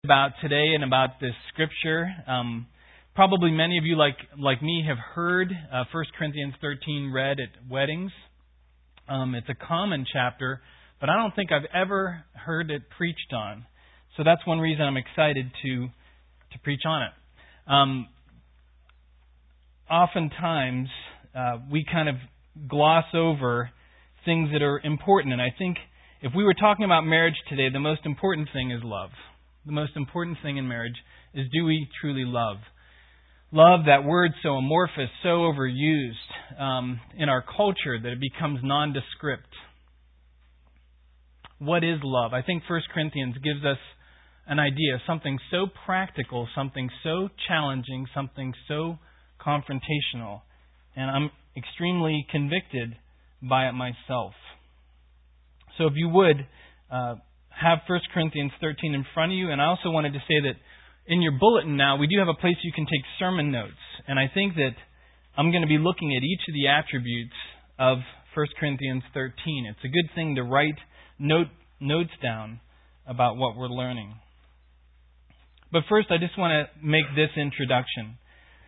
about today and about this scripture. Probably many of you, like me, have heard 1 Corinthians 13 read at weddings. It's a common chapter, but I don't think I've ever heard it preached on. So that's one reason I'm excited to preach on it. Oftentimes, we kind of gloss over things that are important, and I think if we were talking about marriage today, the most important thing is love. The most important thing in marriage is, do we truly love? Love, that word so amorphous, so overused in our culture that it becomes nondescript. What is love? I think 1 Corinthians gives us an idea, something so practical, something so challenging, something so confrontational. And I'm extremely convicted by it myself. So if you would, have 1 Corinthians 13 in front of you. And I also wanted to say that in your bulletin now, we do have a place you can take sermon notes. And I think that I'm going to be looking at each of the attributes of 1 Corinthians 13. It's a good thing to write notes down about what we're learning. But first, I just want to make this introduction.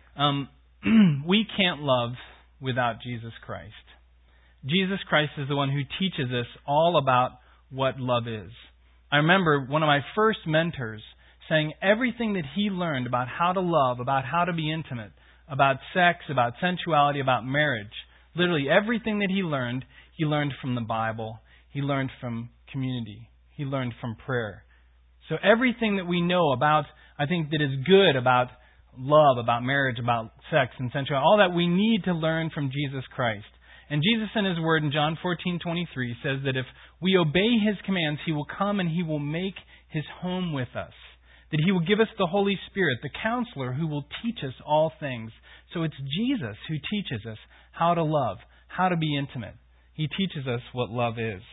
We can't love without Jesus Christ. Jesus Christ is the one who teaches us all about what love is. I remember one of my first mentors saying everything that he learned about how to love, about how to be intimate, about sex, about sensuality, about marriage, literally everything that he learned from the Bible. He learned from community. He learned from prayer. So everything that we know about, I think, that is good about love, about marriage, about sex and sensuality, all that we need to learn from Jesus Christ. And Jesus in His Word in John 14:23 says that if we obey His commands, He will come and He will make His home with us. That He will give us the Holy Spirit, the Counselor, who will teach us all things. So it's Jesus who teaches us how to love, how to be intimate. He teaches us what love is.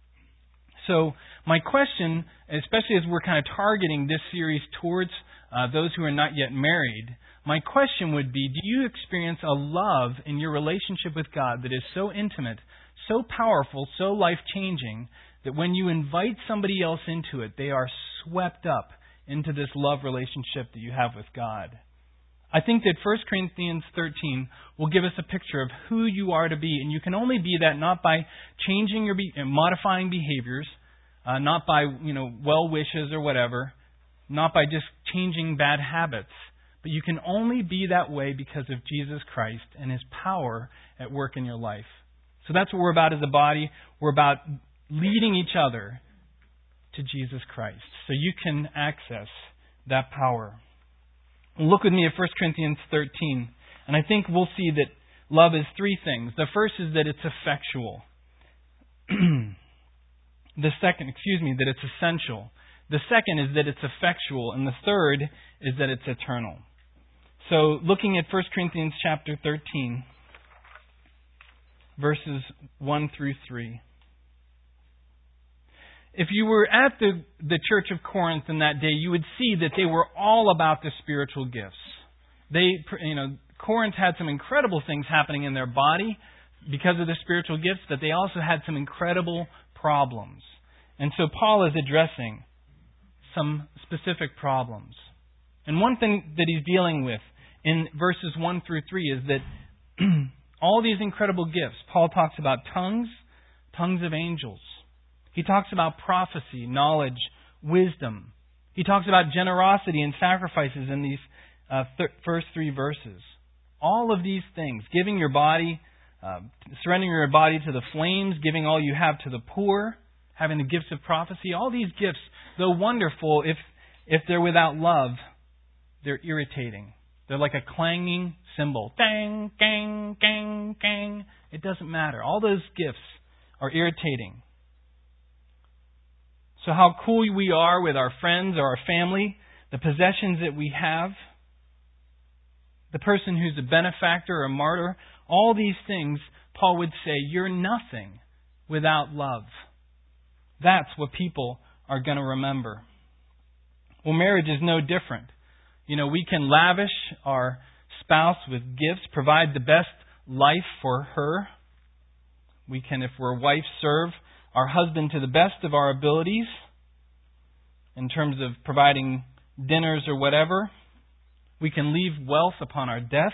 So my question, especially as we're kind of targeting this series towards those who are not yet married, my question would be, do you experience a love in your relationship with God that is so intimate, so powerful, so life-changing, that when you invite somebody else into it, they are swept up into this love relationship that you have with God? I think that 1 Corinthians 13 will give us a picture of who you are to be, and you can only be that not by changing your modifying behaviors, not by well wishes or whatever, not by just changing bad habits, but you can only be that way because of Jesus Christ and His power at work in your life. So that's what we're about as a body. We're about leading each other to Jesus Christ, so you can access that power. Look with me at 1 Corinthians 13, and I think we'll see that love is three things. The first is that it's effectual. That it's essential. The second is that it's effectual, and the third is that it's eternal. So, looking at 1 Corinthians chapter 13, verses 1 through 3. If you were at the church of Corinth in that day, you would see that they were all about the spiritual gifts. Corinth had some incredible things happening in their body because of the spiritual gifts, but they also had some incredible problems. And so Paul is addressing some specific problems. And one thing that he's dealing with in verses 1 through 3 is that all these incredible gifts, Paul talks about tongues of angels. He talks about prophecy, knowledge, wisdom. He talks about generosity and sacrifices in these first three verses. All of these things, giving your body, surrendering your body to the flames, giving all you have to the poor, having the gifts of prophecy, all these gifts, though wonderful, if they're without love, they're irritating. They're like a clanging cymbal. Dang, gang, gang, gang. It doesn't matter. All those gifts are irritating. So how cool we are with our friends or our family, the possessions that we have, the person who's a benefactor or a martyr, all these things, Paul would say, you're nothing without love. That's what people are going to remember. Well, marriage is no different. We can lavish our spouse with gifts, provide the best life for her. We can, if we're a wife, serve our husband to the best of our abilities in terms of providing dinners or whatever. We can leave wealth upon our death.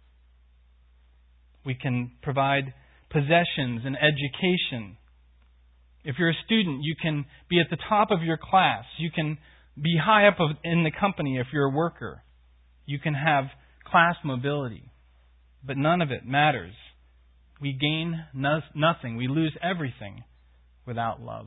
We can provide possessions and education. If you're a student, you can be at the top of your class. You can be high up in the company if you're a worker. You can have class mobility. But none of it matters. We gain nothing. We lose everything without love.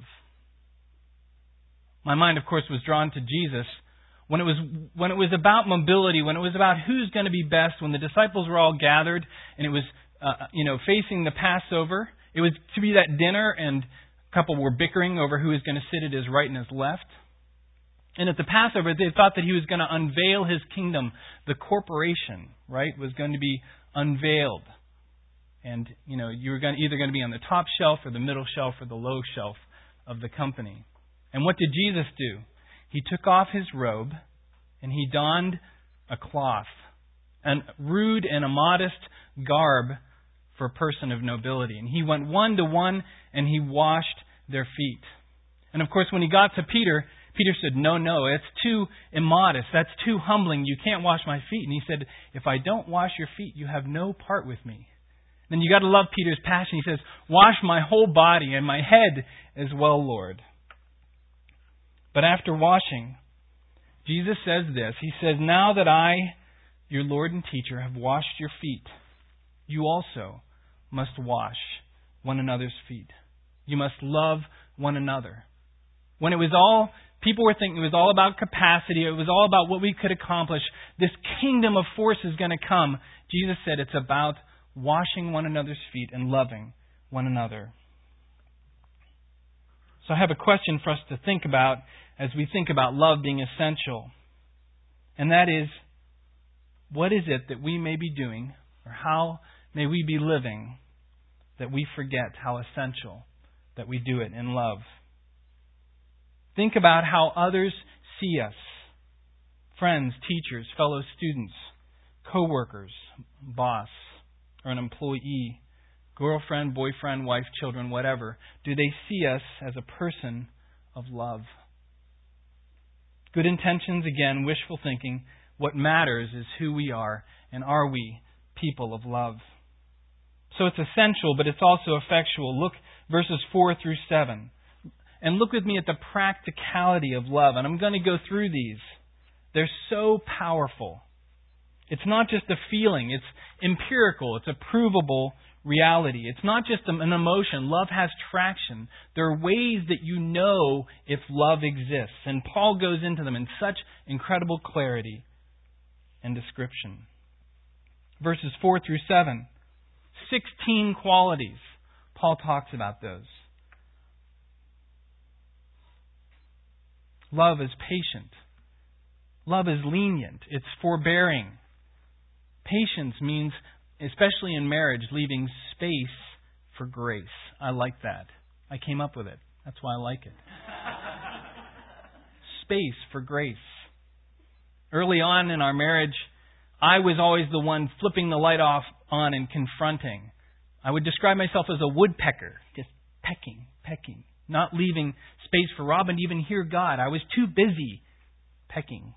My mind, of course, was drawn to Jesus when it was about mobility, when it was about who's going to be best, when the disciples were all gathered and it was facing the Passover. It was to be that dinner, and a couple were bickering over who was going to sit at his right and his left. And at the Passover, they thought that he was going to unveil his kingdom. The corporation, right, was going to be unveiled. And, you were either going to be on the top shelf or the middle shelf or the low shelf of the company. And what did Jesus do? He took off his robe and he donned a cloth, a rude and a modest garb for a person of nobility. And he went one to one and he washed their feet. And of course, when he got to Peter, Peter said, no, it's too immodest. That's too humbling. You can't wash my feet. And he said, if I don't wash your feet, you have no part with me. Then you got to love Peter's passion. He says, wash my whole body and my head as well, Lord. But after washing, Jesus says this. He says, now that I, your Lord and teacher, have washed your feet, you also must wash one another's feet. You must love one another. When it was all, people were thinking it was all about capacity, it was all about what we could accomplish, this kingdom of force is going to come. Jesus said it's about washing one another's feet and loving one another. So I have a question for us to think about as we think about love being essential. And that is, what is it that we may be doing, or how may we be living, that we forget how essential that we do it in love? Think about how others see us. Friends, teachers, fellow students, co-workers, boss, or an employee, girlfriend, boyfriend, wife, children, whatever. Do they see us as a person of love? Good intentions, again, wishful thinking. What matters is who we are, and are we people of love? So it's essential, but it's also effectual. Look, verses 4 through 7. And look with me at the practicality of love. And I'm going to go through these. They're so powerful. It's not just a feeling. It's empirical. It's a provable reality. It's not just an emotion. Love has traction. There are ways that you know if love exists. And Paul goes into them in such incredible clarity and description. Verses 4 through 7. 16 qualities. Paul talks about those. Love is patient. Love is lenient. It's forbearing. Patience means, especially in marriage, leaving space for grace. I like that. I came up with it. That's why I like it. Space for grace. Early on in our marriage, I was always the one flipping the light on and confronting. I would describe myself as a woodpecker, just pecking, not leaving space for Robin to even hear God. I was too busy pecking.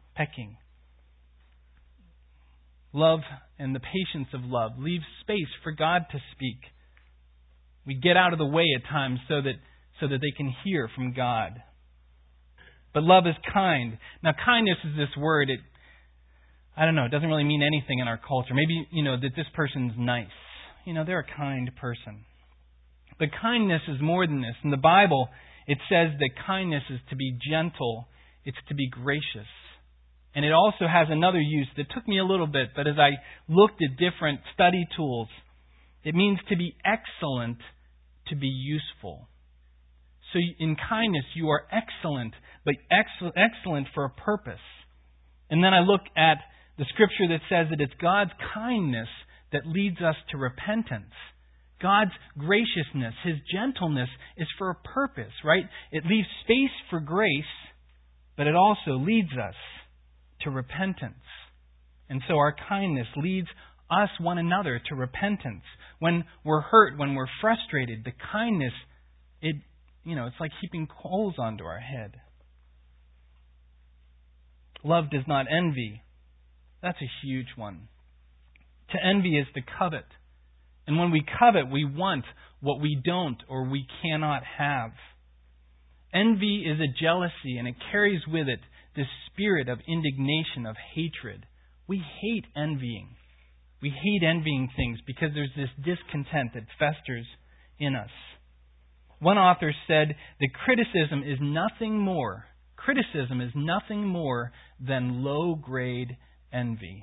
Love and the patience of love leaves space for God to speak. We get out of the way at times so that they can hear from God. But love is kind. Now, kindness is this word. It doesn't really mean anything in our culture. Maybe, that this person's nice. They're a kind person. But kindness is more than this. In the Bible, it says that kindness is to be gentle. It's to be gracious. And it also has another use that took me a little bit, but as I looked at different study tools, it means to be excellent, to be useful. So in kindness, you are excellent, but excellent for a purpose. And then I look at the scripture that says that it's God's kindness that leads us to repentance. God's graciousness, His gentleness is for a purpose, right? It leaves space for grace, but it also leads us to repentance. And so our kindness leads us, one another, to repentance. When we're hurt, when we're frustrated, the kindness, it's like heaping coals onto our head. Love does not envy. That's a huge one. To envy is to covet. And when we covet, we want what we don't or we cannot have. Envy is a jealousy, and it carries with it this spirit of indignation, of hatred. We hate envying. We hate envying things because there's this discontent that festers in us. One author said that criticism is nothing more than low-grade envy.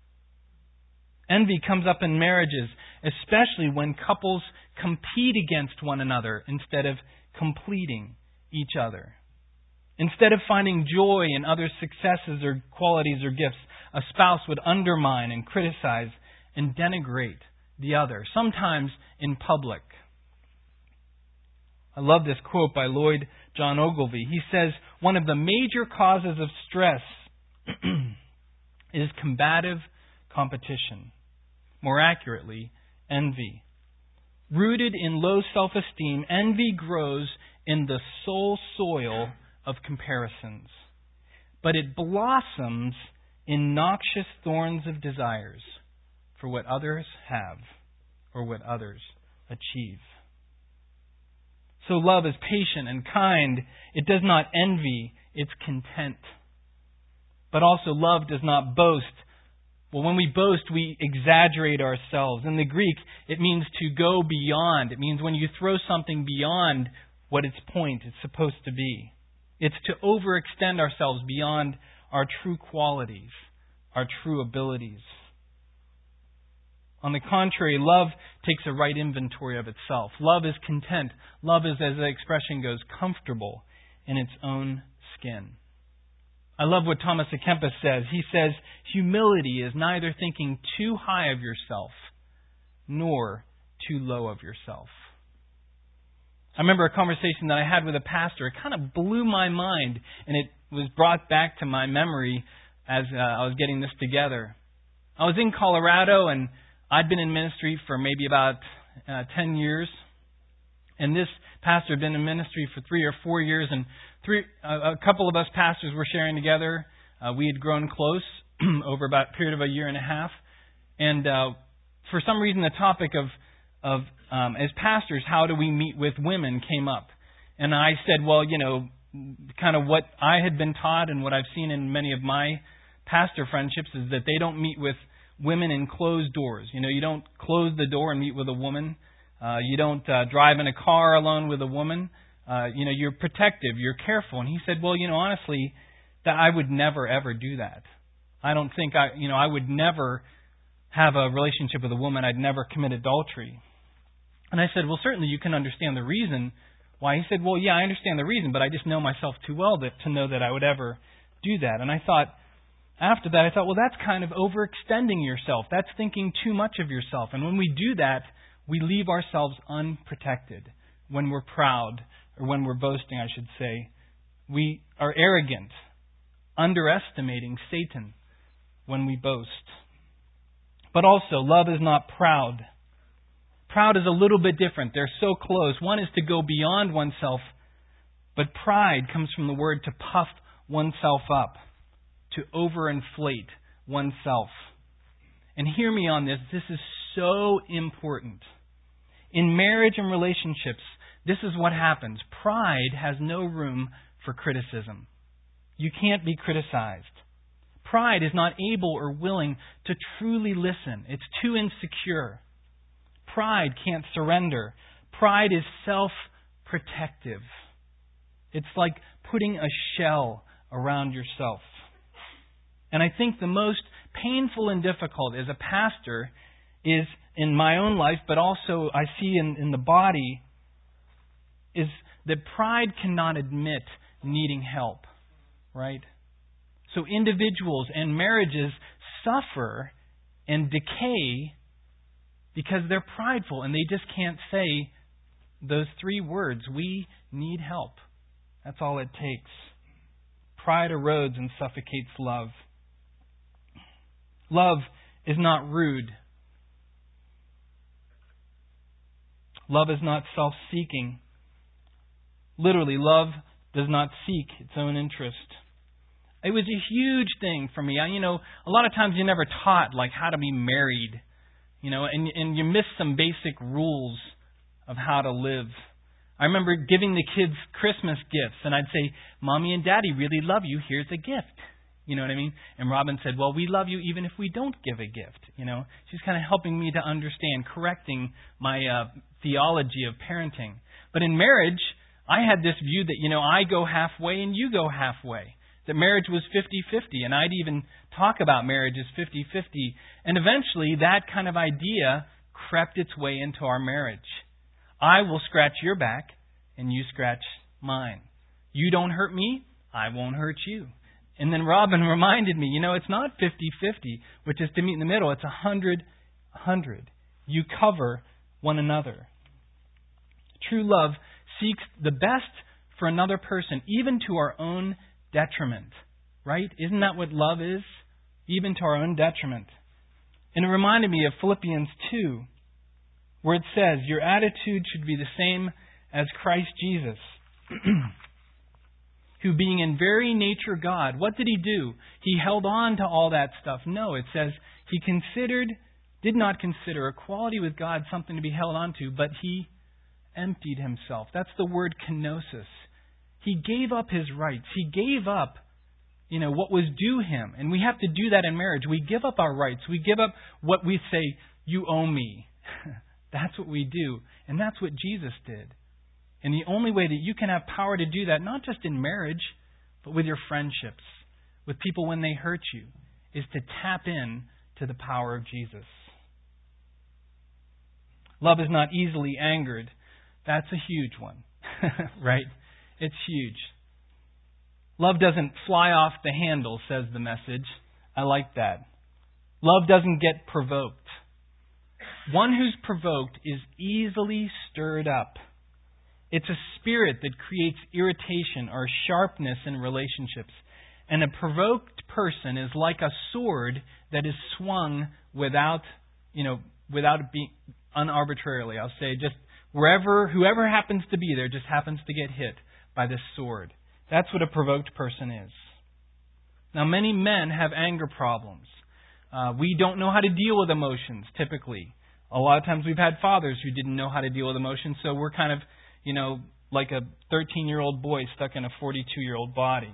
Envy comes up in marriages, especially when couples compete against one another instead of completing each other. Instead of finding joy in others' successes or qualities or gifts, a spouse would undermine and criticize and denigrate the other, sometimes in public. I love this quote by Lloyd John Ogilvie. He says, one of the major causes of stress is combative competition. More accurately, envy. Rooted in low self-esteem, envy grows in the soul soil of comparisons. But it blossoms in noxious thorns of desires for what others have or what others achieve. So love is patient and kind. It does not envy, it's content. But also love does not boast. Well, when we boast, we exaggerate ourselves. In the Greek, it means to go beyond. It means when you throw something beyond what its point is supposed to be. It's to overextend ourselves beyond our true qualities, our true abilities. On the contrary, love takes a right inventory of itself. Love is content. Love is, as the expression goes, comfortable in its own skin. I love what Thomas à Kempis says. He says, humility is neither thinking too high of yourself nor too low of yourself. I remember a conversation that I had with a pastor. It kind of blew my mind, and it was brought back to my memory as I was getting this together. I was in Colorado, and I'd been in ministry for maybe about 10 years. And this pastor had been in ministry for 3 or 4 years, and a couple of us pastors were sharing together. We had grown close over about a period of a year and a half. And for some reason, the topic of as pastors, how do we meet with women came up. And I said, well, kind of what I had been taught and what I've seen in many of my pastor friendships is that they don't meet with women in closed doors. You don't close the door and meet with a woman. You don't drive in a car alone with a woman. You're protective, you're careful. And he said, well, honestly, that I would never, ever do that. I don't think I would never have a relationship with a woman. I'd never commit adultery. And I said, well, certainly you can understand the reason why. He said, well, yeah, I understand the reason, but I just know myself too well to know that I would ever do that. And after that, I thought, well, that's kind of overextending yourself. That's thinking too much of yourself. And when we do that, we leave ourselves unprotected. When we're proud, or when we're boasting, I should say, we are arrogant, underestimating Satan when we boast. But also, love is not proud. Proud is a little bit different. They're so close. One is to go beyond oneself, but pride comes from the word to puff oneself up, to overinflate oneself. And hear me on this. This is so important. In marriage and relationships, this is what happens. Pride has no room for criticism. You can't be criticized. Pride is not able or willing to truly listen. It's too insecure. Pride can't surrender. Pride is self-protective. It's like putting a shell around yourself. And I think the most painful and difficult as a pastor is in my own life, but also I see in the body, is that pride cannot admit needing help, right? So individuals and marriages suffer and decay because they're prideful and they just can't say those 3 words, we need help. That's all it takes. Pride erodes and suffocates love. Love is not rude. Love is not self-seeking. Literally, love does not seek its own interest. It was a huge thing for me. A lot of times you're never taught like how to be married, and you miss some basic rules of how to live. I remember giving the kids Christmas gifts, and I'd say, Mommy and Daddy really love you. Here's a gift. You know what I mean? And Robin said, well, we love you even if we don't give a gift. She's kind of helping me to understand, correcting my theology of parenting. But in marriage, I had this view that, I go halfway and you go halfway. That marriage was 50-50, and I'd even talk about marriage as 50-50. And eventually, that kind of idea crept its way into our marriage. I will scratch your back, and you scratch mine. You don't hurt me, I won't hurt you. And then Robin reminded me, it's not 50-50, which is to meet in the middle. It's 100-100. You cover one another. True love seeks the best for another person, even to our own detriment. Right? Isn't that what love is? Even to our own detriment. And it reminded me of Philippians 2, where it says, your attitude should be the same as Christ Jesus, who being in very nature God, what did He do? He held on to all that stuff. No, it says He did not consider equality with God something to be held on to, but He emptied Himself. That's the word kenosis. He gave up His rights. He gave up, what was due Him. And we have to do that in marriage. We give up our rights. We give up what we say, you owe me. That's what we do. And that's what Jesus did. And the only way that you can have power to do that, not just in marriage, but with your friendships, with people when they hurt you, is to tap in to the power of Jesus. Love is not easily angered. That's a huge one, right? It's huge. Love doesn't fly off the handle, says the Message. I like that. Love doesn't get provoked. One who's provoked is easily stirred up. It's a spirit that creates irritation or sharpness in relationships. And a provoked person is like a sword that is swung without it being unarbitrarily. I'll say just whoever happens to be there just happens to get hit by this sword. That's what a provoked person is. Now, many men have anger problems. We don't know how to deal with emotions, typically. A lot of times we've had fathers who didn't know how to deal with emotions, so we're kind of, like a 13-year-old boy stuck in a 42-year-old body.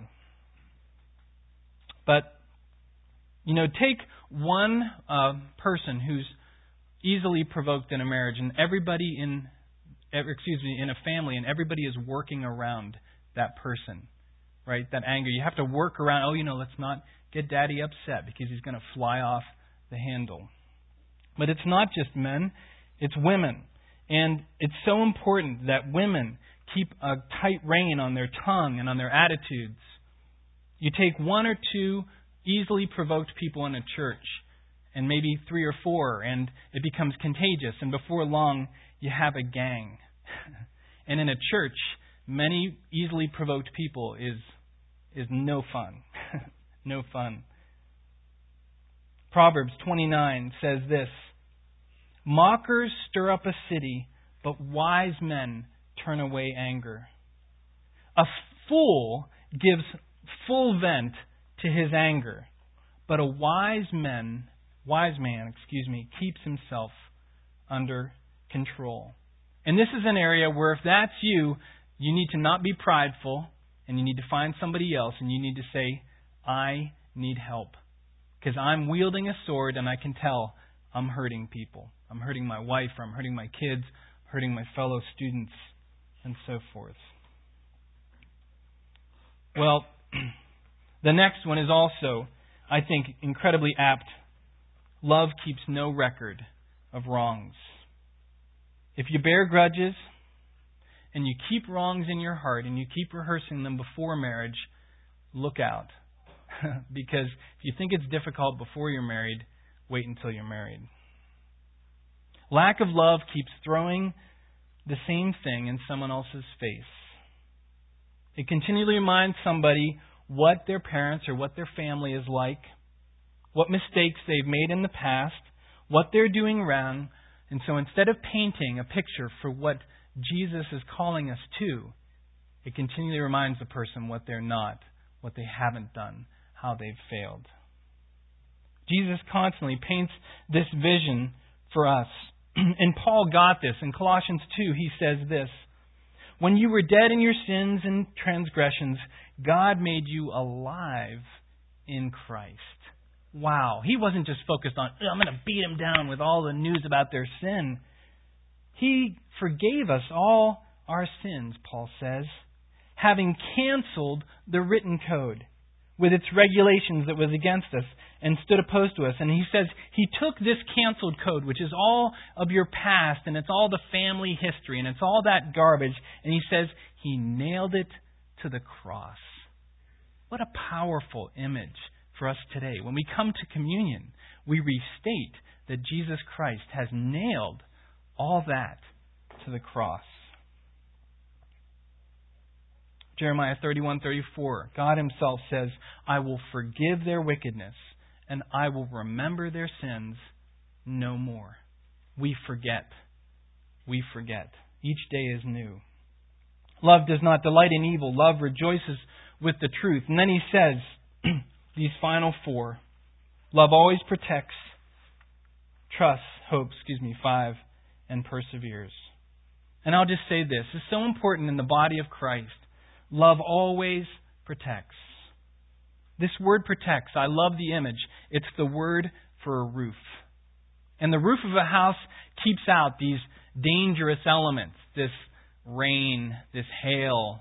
But, take one person who's easily provoked in a marriage, and everybody in a family, and everybody is working around that person, right? That anger. You have to work around, let's not get Daddy upset because he's going to fly off the handle. But it's not just men, it's women. And it's so important that women keep a tight rein on their tongue and on their attitudes. You take one or two easily provoked people in a church, and maybe 3 or 4, and it becomes contagious, and before long you have a gang. And in a church, many easily provoked people is no fun. No fun. Proverbs 29 says this, mockers stir up a city, but wise men turn away anger. A fool gives full vent to his anger, but a wise man, keeps himself under control. And this is an area where if that's you need to not be prideful, and you need to find somebody else, and you need to say, I need help. Because I'm wielding a sword, and I can tell I'm hurting people. I'm hurting my wife, or I'm hurting my kids, hurting my fellow students, and so forth. Well, the next one is also, I think, incredibly apt. Love keeps no record of wrongs. If you bear grudges, and you keep wrongs in your heart, and you keep rehearsing them before marriage, look out. Because if you think it's difficult before you're married, wait until you're married. Lack of love keeps throwing the same thing in someone else's face. It continually reminds somebody what their parents or what their family is like, what mistakes they've made in the past, what they're doing wrong. And so instead of painting a picture for what Jesus is calling us to, it continually reminds the person what they're not, what they haven't done, how they've failed. Jesus constantly paints this vision for us. And Paul got this. In Colossians 2, he says this, "When you were dead in your sins and transgressions, God made you alive in Christ." Wow. He wasn't just focused on, I'm going to beat them down with all the news about their sin. He forgave us all our sins, Paul says, having canceled the written code with its regulations that was against us and stood opposed to us. And he says he took this canceled code, which is all of your past, and it's all the family history, and it's all that garbage, and he says he nailed it to the cross. What a powerful image for us today. When we come to communion, we restate that Jesus Christ has nailed all that to the cross. Jeremiah 31:34, God Himself says, "I will forgive their wickedness, and I will remember their sins no more." We forget. We forget. Each day is new. Love does not delight in evil. Love rejoices with the truth. And then he says, these final four. Love always protects, trusts, hopes, 5, and perseveres. And I'll just say this. It's so important in the body of Christ. Love always protects. This word protects, I love the image. It's the word for a roof. And the roof of a house keeps out these dangerous elements. This rain, this hail.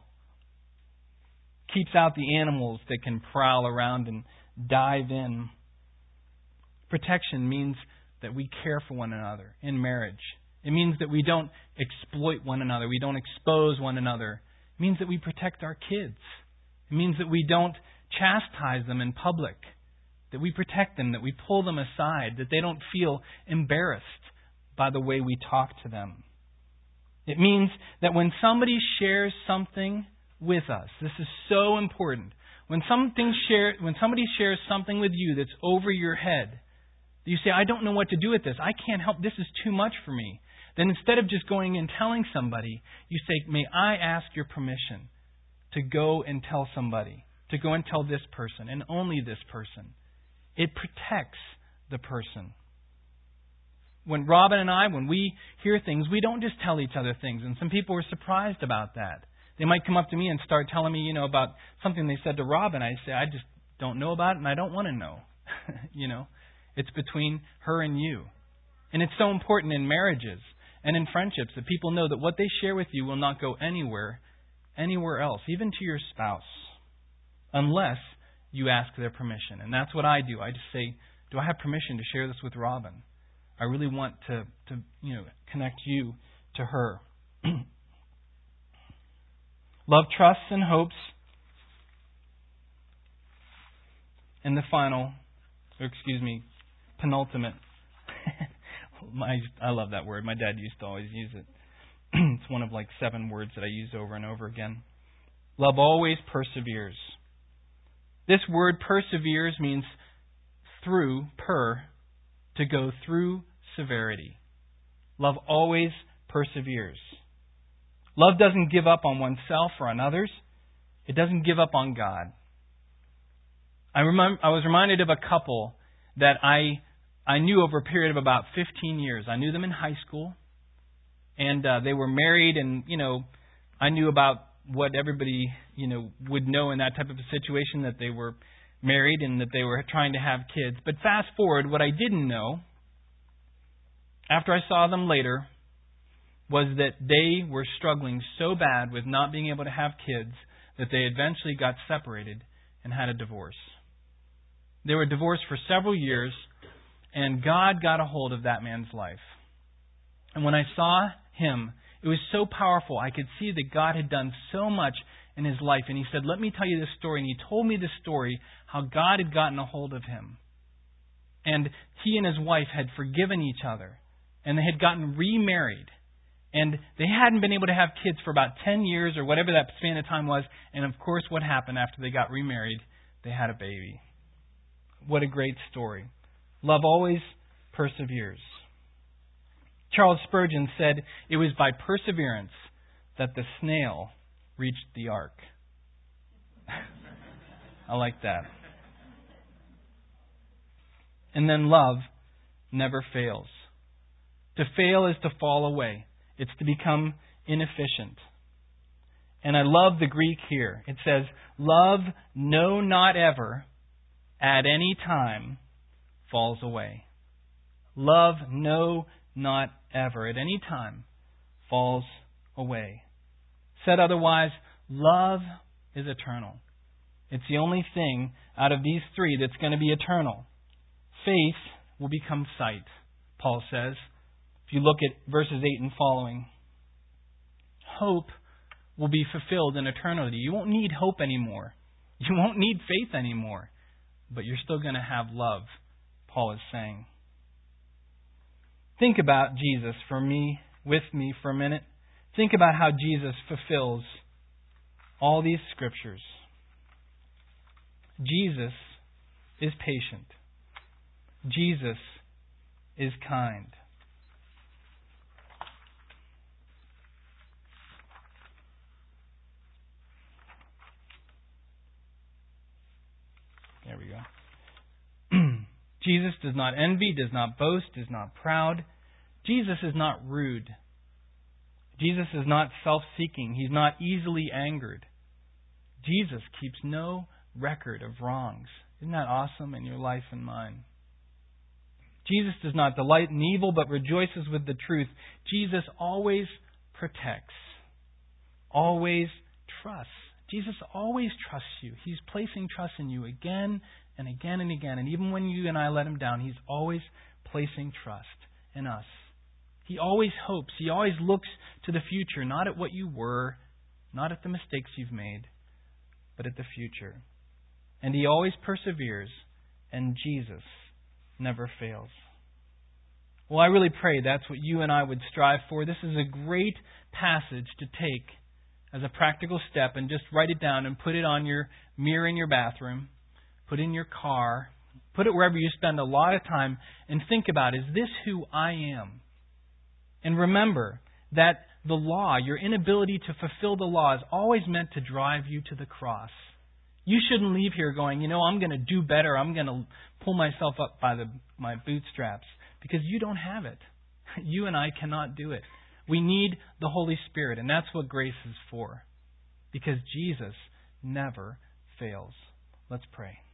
Keeps out the animals that can prowl around and dive in. Protection means that we care for one another in marriage. It means that we don't exploit one another. We don't expose one another. It means that we protect our kids. It means that we don't chastise them in public. That we protect them, that we pull them aside, that they don't feel embarrassed by the way we talk to them. It means that when somebody shares something with us, this is so important. When somebody shares something with you that's over your head, you say, I don't know what to do with this. I can't help. This is too much for me. Then instead of just going and telling somebody, you say, may I ask your permission to go and tell somebody, to go and tell this person and only this person. It protects the person. When Robin and I, when we hear things, we don't just tell each other things. And some people are surprised about that. They might come up to me and start telling me, about something they said to Robin. I say, I just don't know about it and I don't want to know. It's between her and you. And it's so important in marriages and in friendships that people know that what they share with you will not go anywhere else, even to your spouse, unless you ask their permission. And that's what I do. I just say, do I have permission to share this with Robin? I really want to connect you to her. Love trusts and hopes. And the penultimate. I love that word. My dad used to always use it. It's one of 7 words that I use over and over again. Love always perseveres. This word perseveres means through, to go through severity. Love always perseveres. Love doesn't give up on oneself or on others. It doesn't give up on God. I was reminded of a couple that I knew over a period of about 15 years. I knew them in high school, and they were married, and I knew about what everybody would know in that type of a situation, that they were married and that they were trying to have kids. But fast forward, what I didn't know, after I saw them later, was that they were struggling so bad with not being able to have kids that they eventually got separated and had a divorce. They were divorced for several years, and God got a hold of that man's life. And when I saw him, it was so powerful. I could see that God had done so much in his life. And he said, let me tell you this story. And he told me this story, how God had gotten a hold of him. And he and his wife had forgiven each other. And they had gotten remarried. And they hadn't been able to have kids for about 10 years or whatever that span of time was. And of course, what happened after they got remarried? They had a baby. What a great story. Love always perseveres. Charles Spurgeon said, it was by perseverance that the snail reached the ark. I like that. And then love never fails. To fail is to fall away. It's to become inefficient. And I love the Greek here. It says, love no not ever at any time falls away. Love no not ever at any time falls away. Said otherwise, love is eternal. It's the only thing out of these three that's going to be eternal. Faith will become sight, Paul says. If you look at verses 8 and following. Hope will be fulfilled in eternity. You won't need hope anymore. You won't need faith anymore. But you're still going to have love, Paul is saying. Think about Jesus with me for a minute. Think about how Jesus fulfills all these scriptures. Jesus is patient. Jesus is kind. There we go. Jesus does not envy, does not boast, is not proud. Jesus is not rude. Jesus is not self-seeking. He's not easily angered. Jesus keeps no record of wrongs. Isn't that awesome in your life and mine? Jesus does not delight in evil, but rejoices with the truth. Jesus always protects, always trusts. Jesus always trusts you. He's placing trust in you again and again and again. And even when you and I let Him down, He's always placing trust in us. He always hopes. He always looks to the future, not at what you were, not at the mistakes you've made, but at the future. And He always perseveres, and Jesus never fails. Well, I really pray that's what you and I would strive for. This is a great passage to take as a practical step and just write it down and put it on your mirror in your bathroom, put it in your car, put it wherever you spend a lot of time, and think about, is this who I am? And remember that the law, your inability to fulfill the law, is always meant to drive you to the cross. You shouldn't leave here going, I'm going to do better. I'm going to pull myself up by my bootstraps. Because you don't have it. You and I cannot do it. We need the Holy Spirit, and that's what grace is for. Because Jesus never fails. Let's pray.